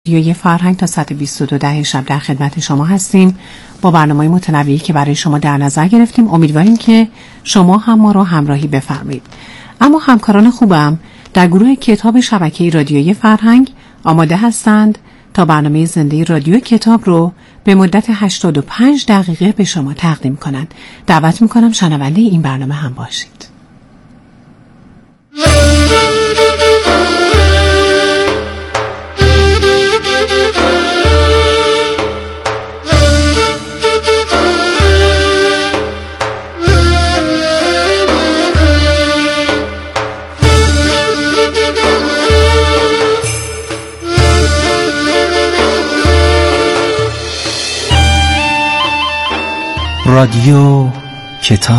رادیوی فرهنگ تا ساعت 22 شب در خدمت شما هستیم با برنامه متنوعی که برای شما در نظر گرفتیم. امیدواریم که شما هم ما رو همراهی بفرمایید. اما همکاران خوبم در گروه کتاب شبکه رادیوی فرهنگ آماده هستند تا برنامه زنده رادیو کتاب رو به مدت 85 دقیقه به شما تقدیم کنند. دعوت میکنم شنونده این برنامه هم باشید. رادیو کتاب.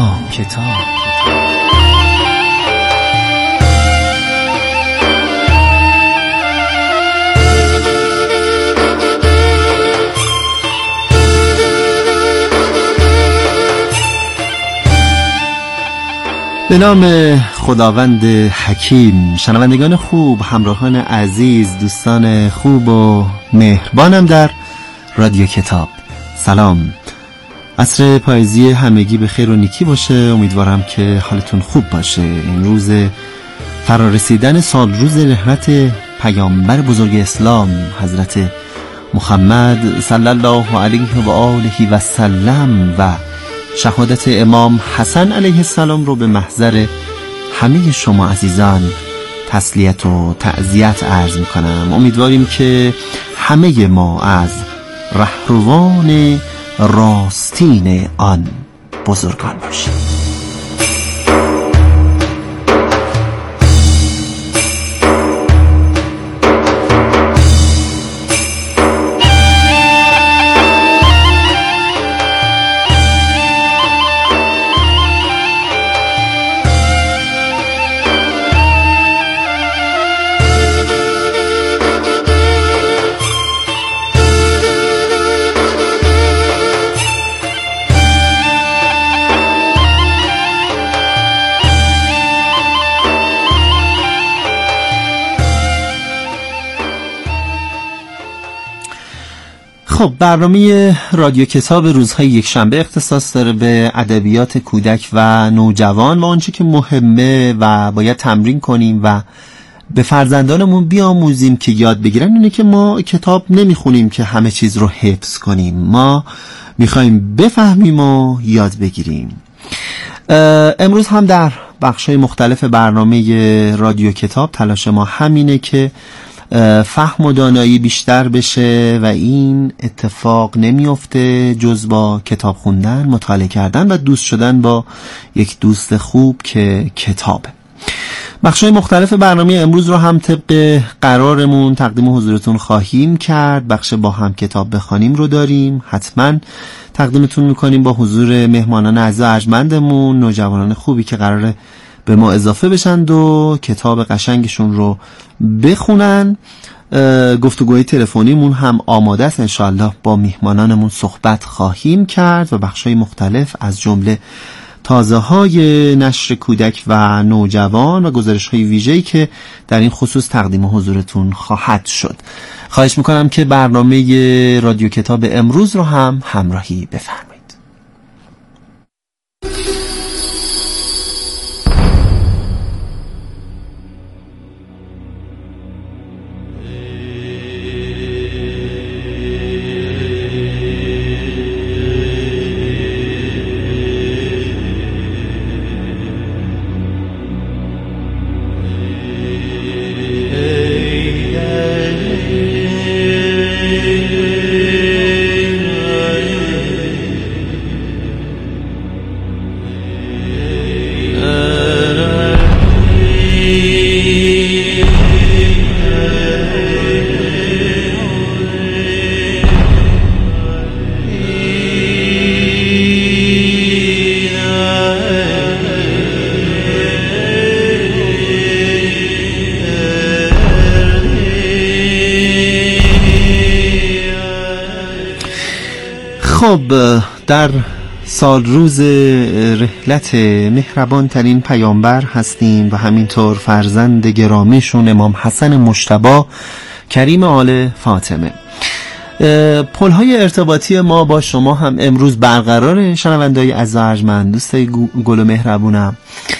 به نام خداوند حکیم. شنوندگان خوب، همراهان عزیز، دوستان خوب و مهربانم در رادیو کتاب، سلام. عصر پاییزی همگی به خیر و نیکی باشه. امیدوارم که حالتون خوب باشه. این روز فرارسیدن سال روز رحمت پیامبر بزرگ اسلام حضرت محمد صلی الله علیه و آله و سلم و شهادت امام حسن علیه السلام رو به محضر همه شما عزیزان تسلیت و تعزیت عرض میکنم. امیدواریم که همه ما از رهروان راستین آن بزرگان باشیم. خب، برنامه رادیو کتاب روزهای یکشنبه اختصاص داره به ادبیات کودک و نوجوان و آنچه که مهمه و باید تمرین کنیم و به فرزندانمون بیاموزیم که یاد بگیرن. اینه که ما کتاب نمیخونیم که همه چیز رو حفظ کنیم، ما میخوایم بفهمیم و یاد بگیریم. امروز هم در بخش‌های مختلف برنامه رادیو کتاب تلاش ما همینه که فهم و دانایی بیشتر بشه و این اتفاق نمیفته جز با کتاب خوندن، مطالعه کردن و دوست شدن با یک دوست خوب که کتابه. بخش‌های مختلف برنامه امروز رو هم طبق قرارمون تقدیم حضورتون خواهیم کرد. بخش با هم کتاب بخوانیم رو داریم، حتما تقدیمتون میکنیم با حضور مهمانان عزیز ارجمندمون، نوجوانان خوبی که قراره به ما اضافه بشند و کتاب قشنگشون رو بخونن. گفتگوی تلفنیمون هم آماده است، انشاءالله با میهمانانمون صحبت خواهیم کرد و بخشای مختلف از جمله تازه‌های نشر کودک و نوجوان و گزارش‌های ویژه‌ای که در این خصوص تقدیم حضورتون خواهد شد. خواهش میکنم که برنامه رادیو کتاب امروز رو هم همراهی بفرمایید. خب، در سال روز رحلت مهربان ترین پیامبر هستیم و همینطور فرزند گرامیشون امام حسن مجتبی کریم آل فاطمه. پل‌های ارتباطی ما با شما هم امروز برقراره. شنونده‌های عزیز و ارجمند، دوستای گل و مهربونم،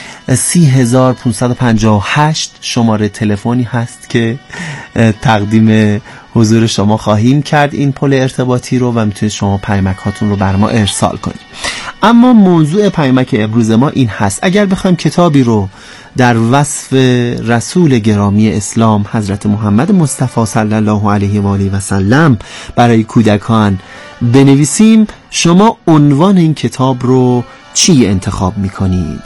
30558 شماره تلفنی هست که تقدیم حضور شما خواهیم کرد این پل ارتباطی رو و میتونید شما پیامک هاتون رو بر ما ارسال کنید. اما موضوع پیامک امروز ما این هست: اگر بخوایم کتابی رو در وصف رسول گرامی اسلام حضرت محمد مصطفی صلی الله علیه و آله و سلم برای کودکان بنویسیم، شما عنوان این کتاب رو چی انتخاب میکنید؟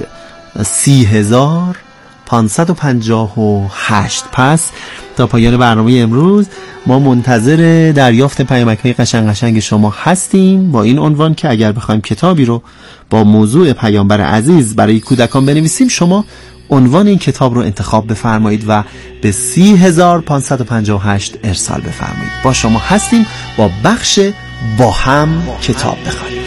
30558. پس تا پایان برنامه امروز ما منتظر دریافت پیامک‌های قشنگ شما هستیم با این عنوان که اگر بخوایم کتابی رو با موضوع پیامبر عزیز برای کودکان بنویسیم، شما عنوان این کتاب رو انتخاب بفرمایید و به 30558 ارسال بفرمایید. با شما هستیم با بخش با هم کتاب بخوانیم.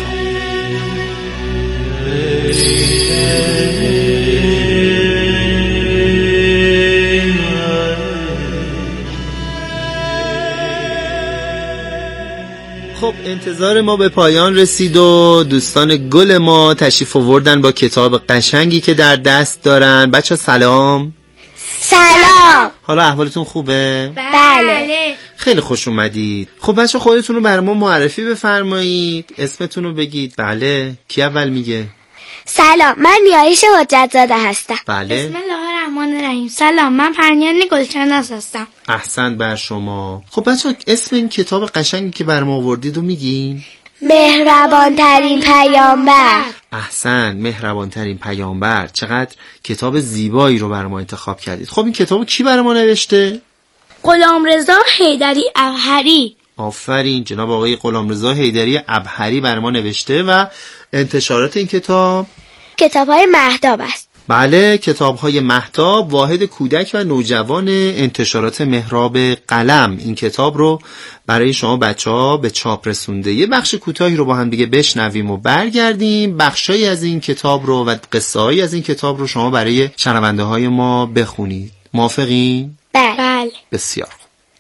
خب انتظار ما به پایان رسید و دوستان گل ما تشریف آوردن با کتاب قشنگی که در دست دارن. بچه سلام. سلام. حالا احوالتون خوبه؟ بله. خیلی خوش اومدید. خب بچه خودتون رو برای ما معرفی بفرمایید، اسمتون رو بگید. بله، کی اول میگه؟ سلام، من نیایش حجت زاده هستم. بله. بسم الله الرحمن الرحیم. سلام، من پرنیان گلچناس هستم. احسن بر شما. خب بچه اسم این کتاب قشنگی که برام آوردید رو میگین؟ مهربانترین پیامبر. احسن، مهربانترین پیامبر. چقدر کتاب زیبایی رو برای ما انتخاب کردید. خب این کتابو کی برای ما نوشته؟ غلامرضا حیدری ابهری. آفرین، جناب آقای غلامرضا حیدری ابهری برای ما نوشته. و انتشارات این کتاب‌های مهتاب است. بله، کتاب‌های مهتاب، واحد کودک و نوجوان انتشارات مهراب قلم این کتاب رو برای شما بچه‌ها به چاپ رسونده. یه بخش کوتاهی رو با هم دیگه بشنویم و برگردیم. بخشایی از این کتاب رو و قصه‌هایی از این کتاب رو شما برای شنونده‌های ما بخونید. موافقین؟ بله. بسیار.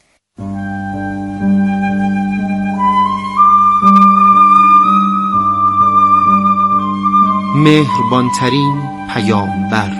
مهربانترین پیامبر.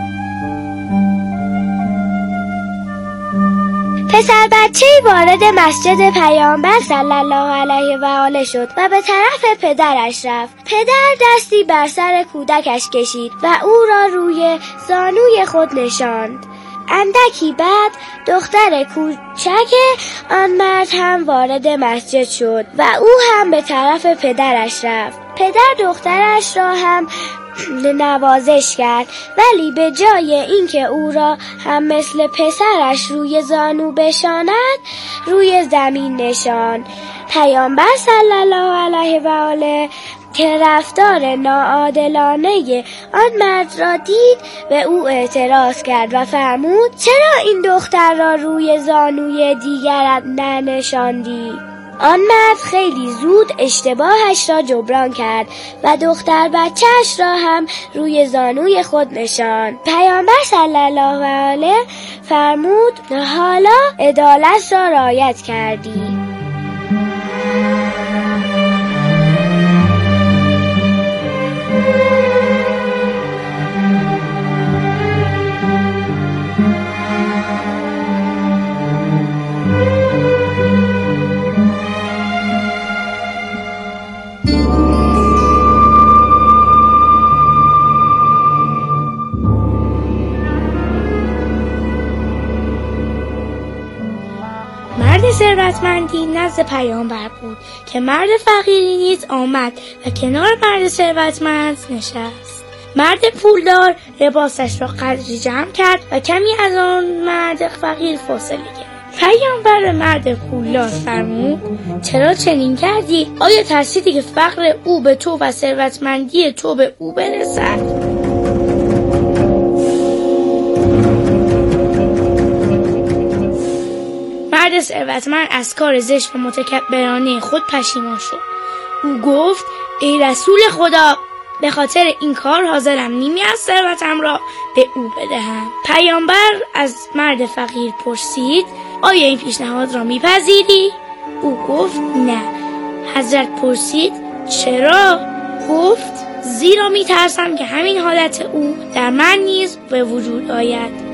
پسر بچه‌ای وارد مسجد پیامبر صلی الله علیه و آله شد و به طرف پدرش رفت. پدر دستی بر سر کودکش کشید و او را روی زانوی خود نشاند. اندکی بعد دختر کوچک آن مرد هم وارد مسجد شد و او هم به طرف پدرش رفت. پدر دخترش را هم نوازش کرد، ولی به جای اینکه او را هم مثل پسرش روی زانو بشاند، روی زمین نشاند. پیامبر صلی الله علیه و آله که رفتار ناعادلانه آن مرد را دید به او اعتراض کرد و فرمود: چرا این دختر را روی زانوی دیگرت ننشاندی؟ آن مرد خیلی زود اشتباهش را جبران کرد و دختر بچه‌اش را هم روی زانوی خود نشاند. پیامبر صلی الله علیه فرمود: حالا عدالت را رعایت کردی. ثروتمندی نزد پیامبر بود که مرد فقیری نیز آمد و کنار مرد ثروتمند نشست. مرد پولدار لباسش را قدری جمع کرد و کمی از آن مرد فقیر فاصله گرفت. پیامبر به مرد پولدار فرمود: چرا چنین کردی؟ آیا ترسیدی که فقر او به تو و ثروتمندی تو به او برسد؟ مرد ثروتمند از کار زشت و متکبرانه خود پشیمان شد. او گفت: ای رسول خدا، به خاطر این کار حاضرم نیمی از ثروتم را به او بدهم. پیامبر از مرد فقیر پرسید: آیا این پیشنهاد را میپذیری؟ او گفت نه. حضرت پرسید چرا؟ گفت زیرا میترسم که همین حالت او در من نیز به وجود آید.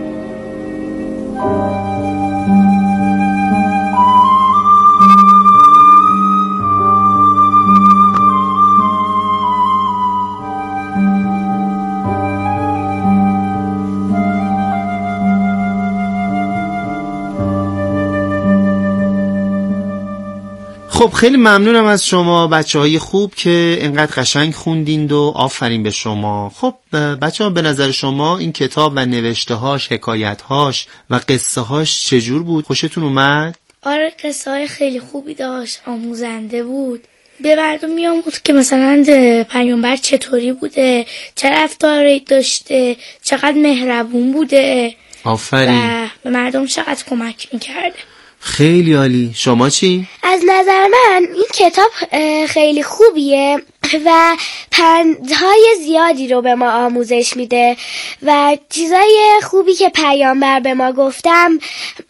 خب خیلی ممنونم از شما بچه‌های خوب که اینقدر قشنگ خوندین و آفرین به شما. خب بچه‌ها به نظر شما این کتاب و نوشته‌هاش، حکایت‌هاش و قصه‌هاش چجور بود؟ خوشتون اومد؟ آره قصه‌های خیلی خوبی داشت، آموزنده بود. به مردم میاموزد که مثلا پیامبر چطوری بوده، چه رفتاری داشته، چقدر مهربون بوده. آفرین. و به مردم چقدر کمک میکرده. خیلی عالی. شما چی؟ از نظر من این کتاب خیلی خوبیه و پندهای زیادی رو به ما آموزش میده و چیزای خوبی که پیامبر به ما گفتم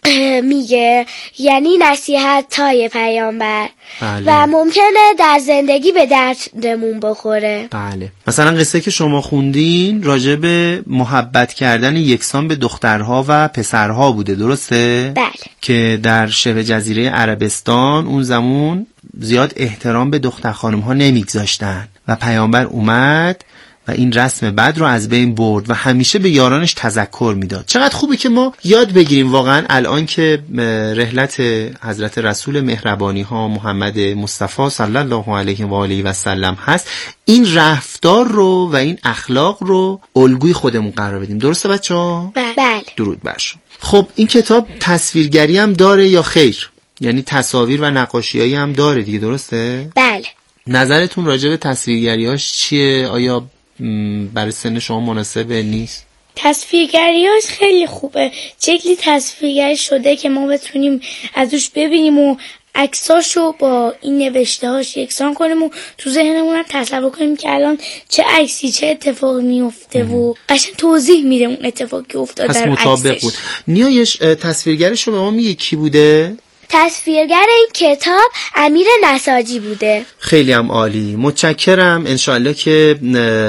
میگه، یعنی نصیحت های پیامبر. بله. و ممکنه در زندگی به دردمون بخوره. بله. مثلا قصه که شما خوندین راجع به محبت کردن یکسان به دخترها و پسرها بوده، درسته؟ بله. که در شبه جزیره عربستان اون زمان زیاد احترام به دختر خانم ها نمیگذاشتن و پیامبر اومد و این رسم بد رو از بین برد و همیشه به یارانش تذکر میداد. چقدر خوبه که ما یاد بگیریم واقعا الان که رحلت حضرت رسول مهربانی ها محمد مصطفی صلی الله علیه و آله و سلم هست، این رفتار رو و این اخلاق رو الگوی خودمون قرار بدیم. درسته بچه‌ها؟ بله. درود بر شما. خب این کتاب تصویرگری هم داره یا خیر؟ یعنی تصاویر و نقاشیایی هم داره دیگه، درسته؟ بله. نظرتون راجع به تصویرگریاش چیه؟ آیا برای سن شما مناسبه نیست؟ تصویرگریاش خیلی خوبه. شکلی تصویرگری شده که ما بتونیم ازش ببینیم و عکساشو با این نوشته‌هاش یکسان کنیم و تو ذهنمون هم تصور کنیم که الان چه عکسی چه اتفاقی میفته و قشنگ توضیح میده اون اتفاقی که افتاده در عکسش. مطابق بود. نیایش تصویرگرش رو به ما میگه کی بوده؟ تصویرگر این کتاب امیر نساجی بوده. خیلی هم عالی. متشکرم. انشالله که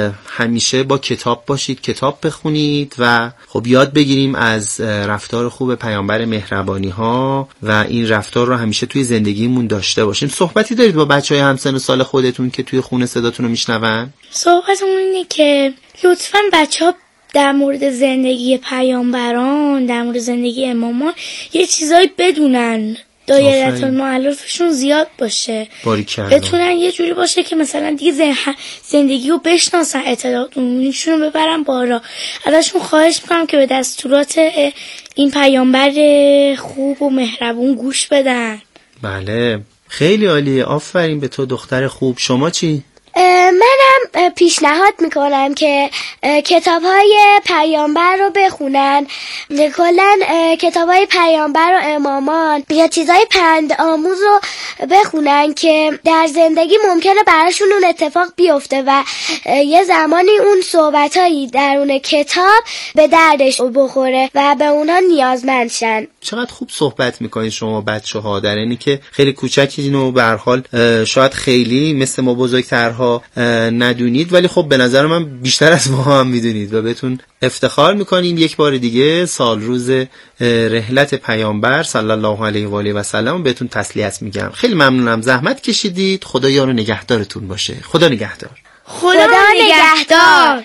همیشه با کتاب باشید، کتاب بخونید و خب یاد بگیریم از رفتار خوب پیامبر مهربانی ها و این رفتار رو همیشه توی زندگیمون داشته باشیم. صحبتی دارید با بچهای همسن و سال خودتون که توی خونه صداتون رو میشنون؟ صحبتمون اینه که لطفاً بچه‌ها در مورد زندگی پیامبران، در مورد زندگی امامان یه چیزایی بدونن، دایره المعارفشون زیاد باشه، بتونن یه جوری باشه که مثلا دیگه زندگی رو بشناسن، اطلاعاتشون رو ببرن بالا. ازشون خواهش میکنم که به دستورات این پیامبر خوب و مهربون گوش بدن. بله خیلی عالیه. آفرین به تو دختر خوب. شما چی؟ منم پیشنهاد میکنم که کتاب‌های پیامبر رو بخونن، کلاً کتاب‌های پیامبر و امامان یا چیزای پند آموز رو بخونن که در زندگی ممکنه براشون اون اتفاق بیفته و یه زمانی اون صحبتایی در اون کتاب به دردش بخوره و به اونها نیازمند شن. چقدر خوب صحبت میکنید شما بچه‌ها، در اینی که خیلی کوچکین و به هر حال شاید خیلی مثل ما بزرگترها ندونید، ولی خب به نظر من بیشتر از ما هم میدونید و بهتون افتخار میکنیم. یک بار دیگه سال روز رحلت پیامبر صلی الله علیه و آله و سلم بهتون تسلیت میگم. خیلی ممنونم، زحمت کشیدید. خدا یار و نگهدارتون باشه. خدا نگهدار. خدا نگهدار.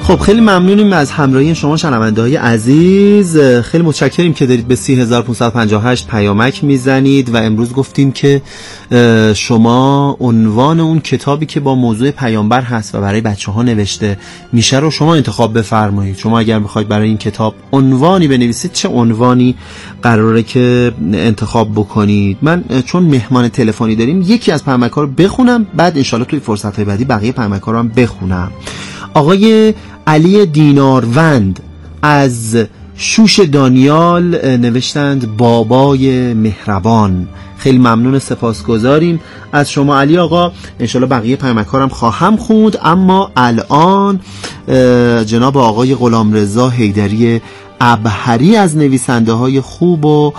خب خیلی ممنونیم از همراهی شما شنونده‌های عزیز. خیلی متشکریم که دارید به 30558 پیامک میزنید و امروز گفتیم که شما عنوان اون کتابی که با موضوع پیامبر هست و برای بچه‌ها نوشته میشه رو شما انتخاب بفرمایید. شما اگر بخواید برای این کتاب عنوانی بنویسید چه عنوانی قراره که انتخاب بکنید؟ من چون مهمان تلفنی داریم یکی از پیامک‌ها رو بخونم، بعد انشالله توی فرصت‌های بعدی بقیه پیامک‌ها رو هم بخونم. آقای علی دیناروند از شوش دانیال نوشتند بابای مهربان. خیلی ممنون، سپاسگزاریم از شما علی آقا. انشالله بقیه پیامک‌ها خواهم خوند، اما الان جناب آقای غلامرضا حیدری ابهری از نویسنده های خوب و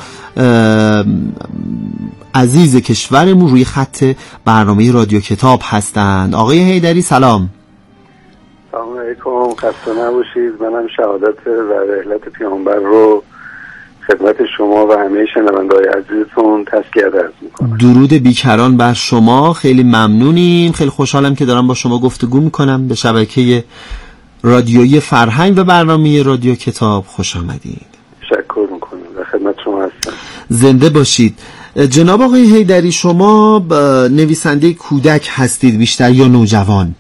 عزیز کشورمون روی خط برنامه رادیو کتاب هستند. آقای حیدری سلام. سلام علیکم، خسته نباشید. منم شهادت و رحلت پیامبر رو خدمت شما و همه شنونده‌های عزیزتون تسلیت عرض می‌کنم. درود بیکران بر شما. خیلی ممنونیم. خیلی خوشحالم که دارم با شما گفتگو می‌کنم. به شبکه رادیویی فرهنگ و برنامه رادیو کتاب خوش آمدید. تشکر می‌کنم و خدمت شما هستم. زنده باشید. جناب آقای حیدری، شما نویسنده کودک هستید بیشتر یا نوجوان؟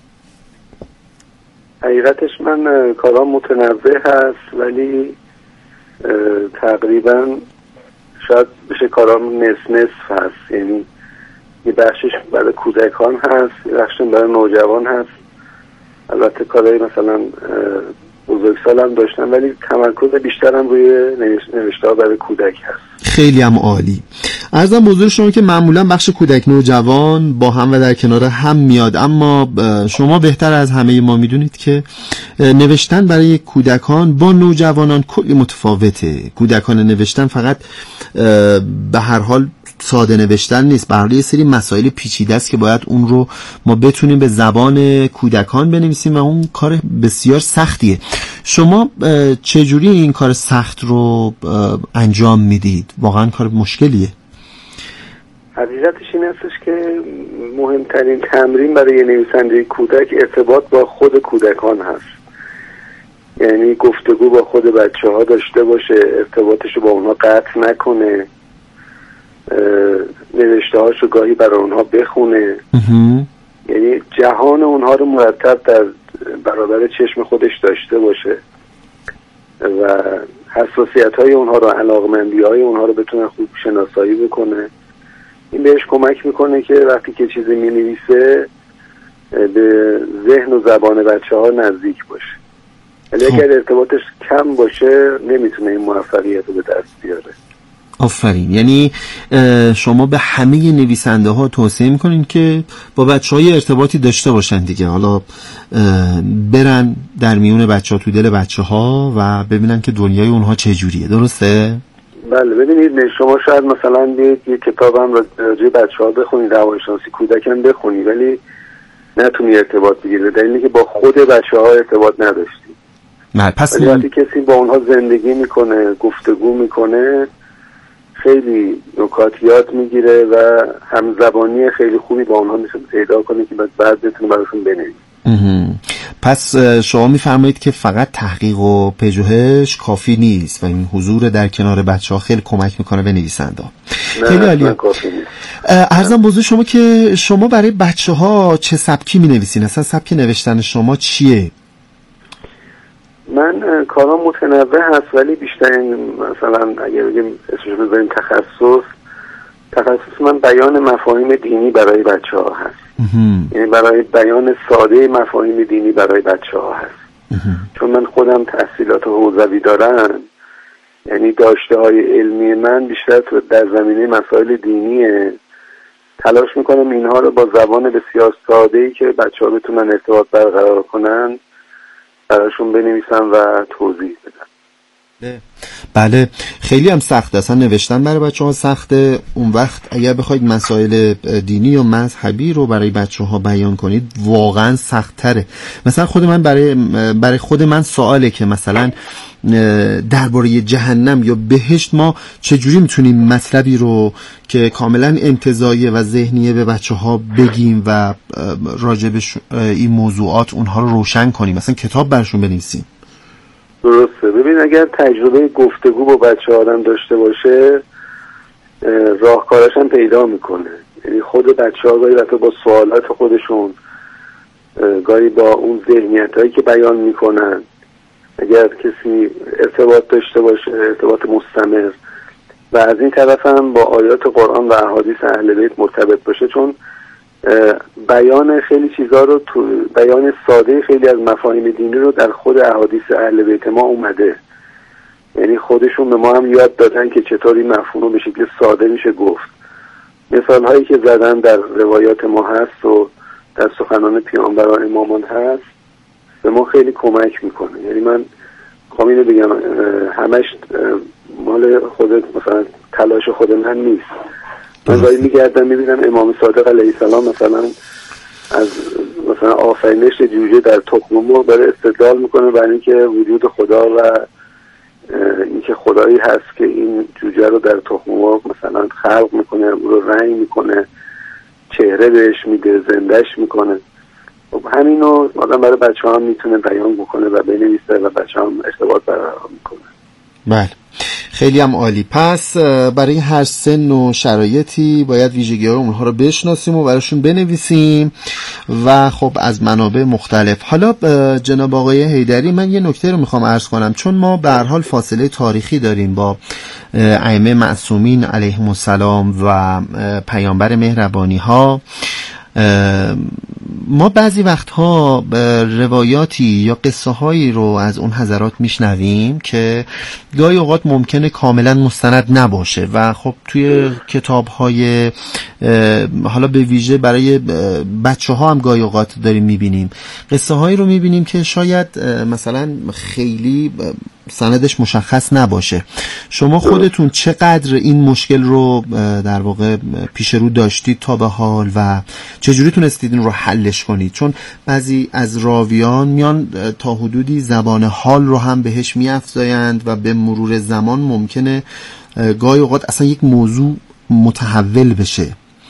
حقیقتش من کارام متنوع هست، ولی تقریبا شاید بشه کارام نصف هست. یعنی یه بخشش برای کودکان هست، یه بخشش برای نوجوان هست. البته کارهای مثلا بزرگسالم داشتم، ولی تمرکز بیشترم روی نوشته‌ها برای کودک هست. خیلی هم عالی. عرضم بزرگ شما که معمولا بخش کودک نوجوان با هم و در کنار هم میاد، اما شما بهتر از همه ما میدونید که نوشتن برای کودکان با نوجوانان کلی متفاوته. کودکان نوشتن فقط به هر حال ساده نوشتن نیست، برای یه سری مسائل پیچیده است که باید اون رو ما بتونیم به زبان کودکان بنویسیم و اون کار بسیار سختیه. شما چجوری این کار سخت رو انجام میدید؟ واقعا کار مشکلیه. حقیقتش این هستش که مهمترین تمرین برای نویسنده کودک ارتباط با خود کودکان هست. یعنی گفتگو با خود بچه ها داشته باشه، ارتباطش رو با اونها قطع نکنه، نوشته هاش رو گاهی برای اونها بخونه. یعنی جهان اونها رو مرتب در برابر چشم خودش داشته باشه و حساسیت های اونها رو، علاقمندی های اونها رو بتونه خوب شناسایی بکنه. این بهش کمک میکنه که وقتی که چیزی مینویسه به ذهن و زبان بچه ها نزدیک باشه. ولی اگر ارتباطش کم باشه نمیتونه این موفقیت رو به دست بیاره. آفرین. یعنی شما به همه نویسنده ها توصیه میکنین که با بچه های ارتباطی داشته باشن دیگه، حالا برن در میون بچه ها، تو دل بچه ها و ببینن که دنیای اونها چجوریه. درسته؟ بله. ببینید شما شاید مثلا بیاید یک کتاب هم راجع بچه ها بخونید، روانشناسی کودک هم بخونید، ولی نتونی ارتباط بگیرید، دلیلی که با خود بچه ها ارتباط نداشتی. پس وقتی کسی با اونها زندگی میکنه، گفتگو میکنه، خیلی نکات یاد میگیره و همزبانی خیلی خوبی با اونها میشه پیدا کنه که بعد بتونه براشون بنویسه. پس شما میفرمایید که فقط تحقیق و پژوهش کافی نیست و این حضور در کنار بچه‌ها خیلی کمک میکنه به نویسنده. خیلی عالیه. عرضم بزرگ شما که شما برای بچه‌ها چه سبکی مینویسین؟ اصلا سبک نوشتن شما چیه؟ من کارام متنوع هست، ولی بیشتر مثلا اگر بگیم اسمش بذاریم تخصص من بیان مفاهیم دینی برای بچه ها هست. یعنی برای بیان ساده مفاهیم دینی برای بچه ها هست. چون من خودم تحصیلات حوزوی دارم، یعنی داشته های علمی من بیشتر در زمینه مسائل دینیه. تلاش میکنم اینها رو با زبان بسیار ساده‌ای که بچه ها بتونن ارتباط برقرار کنن براشون بنویسم و توضیح بدم. بله خیلی هم سخته، اصلا نوشتن برای بچه‌ها سخته. اون وقت اگر بخواید مسائل دینی یا مذهبی رو برای بچه‌ها بیان کنید واقعا سخت‌تره. مثلا خود من برای خود من سواله که مثلا درباره جهنم یا بهشت ما چجوری میتونیم مطلبی رو که کاملا انتزاعیه و ذهنیه به بچه‌ها بگیم و راجع به این موضوعات اونها رو روشن کنیم، مثلا کتاب برشون بنویسیم. درسته. ببین اگر تجربه گفتگو با بچه آدم داشته باشه راهکارش هم پیدا میکنه. یعنی خود بچه ها گاهی وقتا با سوالات خودشون، گاهی با اون ذهنیت هایی که بیان میکنن، اگر کسی ارتباط داشته باشه، ارتباط مستمر، و از این طرف هم با آیات قرآن و احادیث اهل بیت مرتبط باشه، چون بیان خیلی چیزا رو بیان ساده خیلی از مفاهیم دینی رو در خود احادیث اهل بیت ما اومده. یعنی خودشون به ما هم یاد دادن که چطور این مفهوم رو به شکل ساده میشه گفت. مثال هایی که زدن در روایات ما هست و در سخنان پیامبر و امامان هست به ما خیلی کمک میکنه. یعنی من خواهم اینو بگم همش مال خود مثلا تلاش خود من نیست. من گاهی میگردم میبینم امام صادق علیه السلام مثلا از مثلا آفرینش جوجه در تخم مرغ داره استدلال میکنه برای اینکه وجود خدا و اینکه خدایی هست که این جوجه رو در تخم مرغ مثلا خلق میکنه، او رو رنگ میکنه، چهره بهش میده، زندش میکنه. خب همینو آدم برای بچه هم میتونه بیان بکنه و بنویسه و بچه هم ارتباط برقرار میکنه. بله خیلی هم عالی. پس برای هر سن و شرایطی باید ویژگی‌های اونها رو بشناسیم و براشون بنویسیم و خب از منابع مختلف. حالا جناب آقای حیدری، من یه نکته رو میخوام عرض کنم، چون ما به هر حال فاصله تاریخی داریم با ائمه معصومین علیهم السلام و پیامبر مهربانی ها. ما بعضی وقتها روایاتی یا قصه هایی رو از اون حضرات میشنویم که گاهی اوقات ممکنه کاملا مستند نباشه و خب توی کتاب های حالا به ویژه برای بچه ها هم گاهی اوقات داریم میبینیم قصه هایی رو میبینیم که شاید مثلا خیلی سندش مشخص نباشه. شما خودتون چقدر این مشکل رو در واقع پیش رو داشتید تا به حال و چجوری تونستید این رو حلش کنید؟ چون بعضی از راویان میان تا حدودی زبان حال رو هم بهش میافزایند و به مرور زمان ممکنه گاهی اوقات اصلا یک موضوع متحول بشه.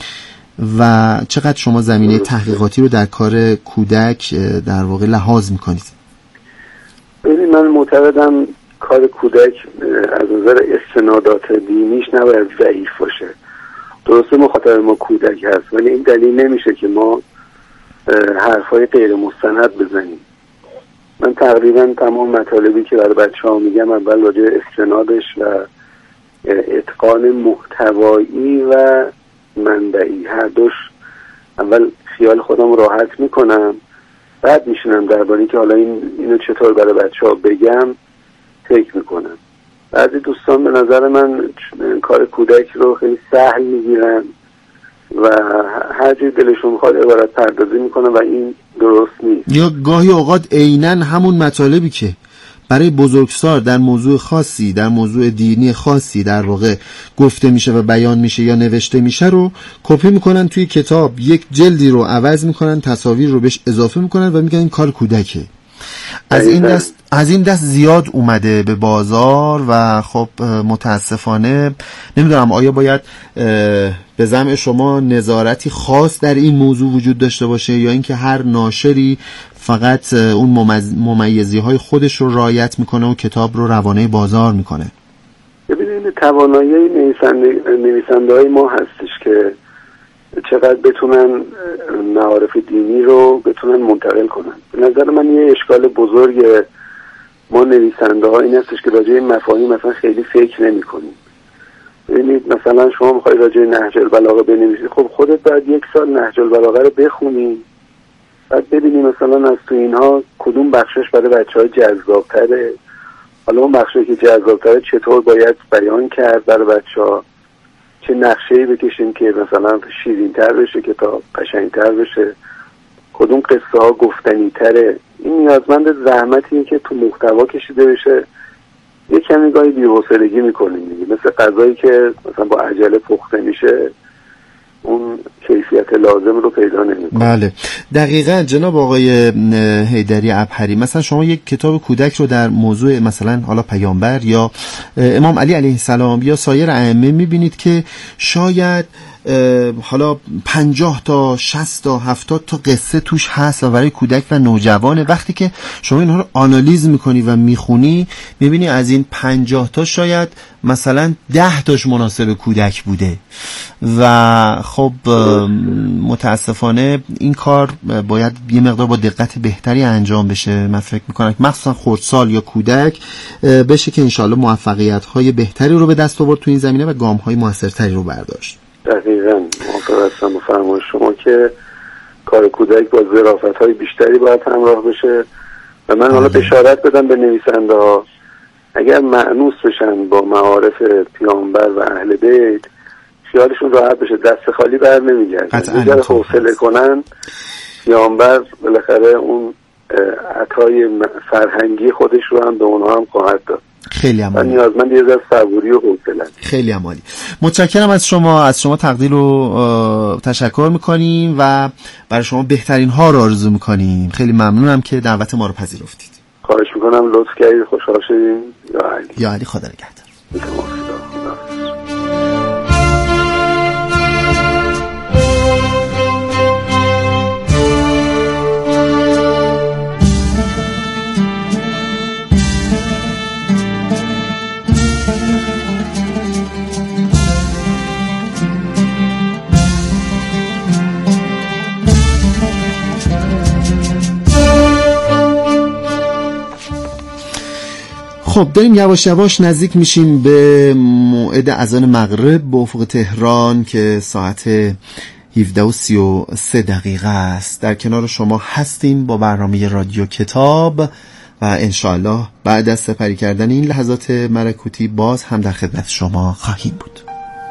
و چقدر شما زمینه تحقیقاتی رو در کار کودک در واقع لحاظ میکنید؟ ببین من معتقدم کار کودک از نظر استنادات دینیش نباید ضعیف باشه. درسته مخاطب ما کودک هست ولی این دلیل نمیشه که ما حرفای غیر مستند بزنیم. من تقریبا تمام مطالبی که برای بچه‌ها میگم اول راجع به استنادش و اتقان محتوایی و منبعی هر دوش اول خیال خودم راحت میکنم، بعد میشینم درباره که حالا اینو چطور برای بچه‌ها بگم فکر میکنم. بعضی دوستان به نظر من کار کودک رو خیلی سهل میگیرن و هر جور دلشون میخواد عبارت پردازی میکنن و این درست نیست. یا گاهی اوقات عیناً همون مطالبی که برای بزرگسال در موضوع خاصی، در موضوع دینی خاصی در واقع گفته میشه و بیان میشه یا نوشته میشه رو کپی میکنن توی کتاب، یک جلدی رو عوض میکنن، تصاویر رو بهش اضافه میکنن و میگن این کار کودکه. از این دست زیاد اومده به بازار و خب متاسفانه نمیدونم آیا باید به زعم شما نظارتی خاص در این موضوع وجود داشته باشه یا اینکه هر ناشری فقط اون ممیزی‌های خودش رو رعایت میکنه و کتاب رو روانه بازار میکنه؟ ببینید توانایی نویسنده‌های ما هستش که چقدر بتونن معارف دینی رو بتونن منتقل کنن. به نظر من یه اشکال بزرگ ما نویسنده ها این هستش که راجع این مفاهیم مثلا خیلی فکر نمی کنیم. ببینید مثلا شما میخوای راجع نهج البلاغه بنویسید، خب خودت باید 1 سال نهج البلاغه رو بخونی، بعد ببینی مثلا از تو اینها کدوم بخشش برای بچه‌ها جذاب‌تره، حالا اون بخشی که جذاب‌تره چطور باید بیان کرد برای بچه‌ها، چه نقشه‌ای بکشیم که مثلا شیرین‌تر بشه که تا قشنگ‌تر بشه، کدوم قصه ها گفتنی تره. این نیازمند زحمتیه که تو محتوا کشیده بشه. یک کمی گاهی بی‌حوصلگی میکنیم دیگه، مثل غذایی که مثلا با عجله پخته میشه اون کیفیت لازم رو پیدا نمیکنه. بله دقیقاً جناب آقای حیدری ابهری، مثلا شما یک کتاب کودک رو در موضوع مثلا حالا پیامبر یا امام علی علیه السلام یا سایر ائمه میبینید که شاید حالا 50 تا 60 تا 70 تا قصه توش هست و برای کودک و نوجوانه. وقتی که شما اینها رو آنالیز میکنی و میخونی میبینی از این 50 تا شاید مثلا 10 تاش مناسب کودک بوده و خب متاسفانه این کار باید یه مقدار با دقت بهتری انجام بشه. من فکر میکنم مخصوصا خردسال یا کودک بشه که انشالله موفقیت های بهتری رو به دست آورد تو این زمینه و گام های موثرتری رو برداشت. دقیقاً موافق هستم با فرمان شما که کار کودک با ظرافت‌های بیشتری باید همراه بشه و من حالا بشارت بدم به نویسنده ها اگر مأنوس بشن با معارف پیامبر و اهل بیت خیالشون راحت بشه، دست خالی بر نمیگردن. اگر حوصله کنن پیامبر بالاخره اون عطای فرهنگی خودش رو هم به اونها هم خواهد داد. خیلی عالی. نیازمند یه ذره صبوری و حوصله. خیلی عالی. متشکرم از شما تقدیر رو تشکر میکنیم و برای شما بهترین ها رو آرزو میکنیم. خیلی ممنونم که دعوت ما رو پذیرفتید. خواهش میکنم، لطف کردید، خوشحال شدیم. یا علی خدا نگهدار. خب داریم یواش یواش نزدیک میشیم به موعد اذان مغرب به افق تهران که ساعت 17:33 است. در کنار شما هستیم با برنامه رادیو کتاب و انشاءالله بعد از سپری کردن این لحظات ملکوتی باز هم در خدمت شما خواهیم بود.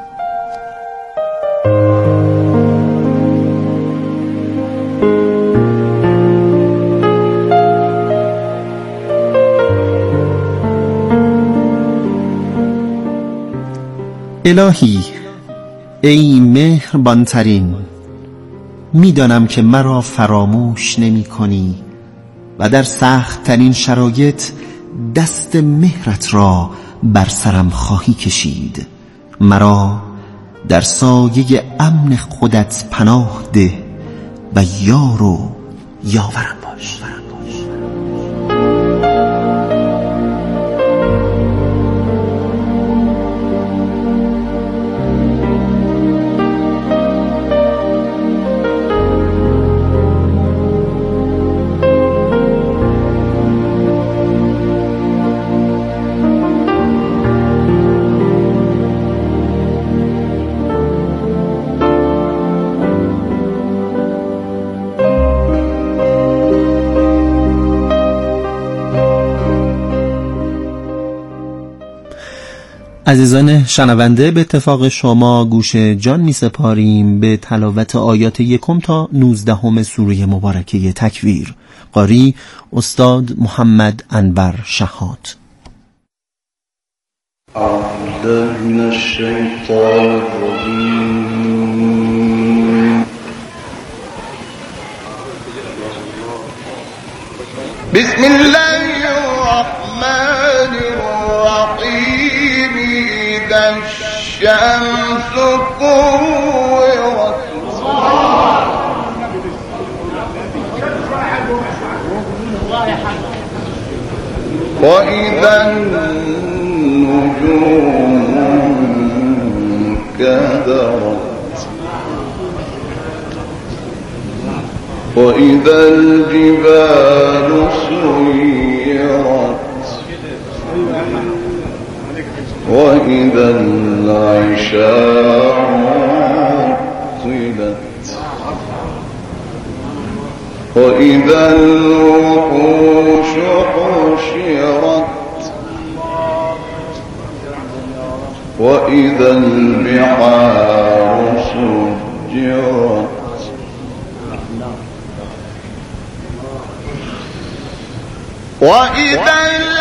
الهی ای مهربانترین، میدانم که مرا فراموش نمی کنی و در سخت ترین شرایط دست مهرت را بر سرم خواهی کشید. مرا در سایه امن خودت پناه ده و یار و یاورم باش. عزیزان شنونده، به اتفاق شما گوش جان می سپاریم به تلاوت آیات 1 تا 19 سوره مبارکه تکویر. قاری استاد محمد انور شهاد. اعوذ من الشیطان الرجیم. بسم الله الرحمن الرحیم. اذا الشمس كورت وإذا النجوم كدرت وإذا الجبال سيرت وإذا العشار عطلت وإذا الوحوش حشرت وإذا البحار سجرت وإذا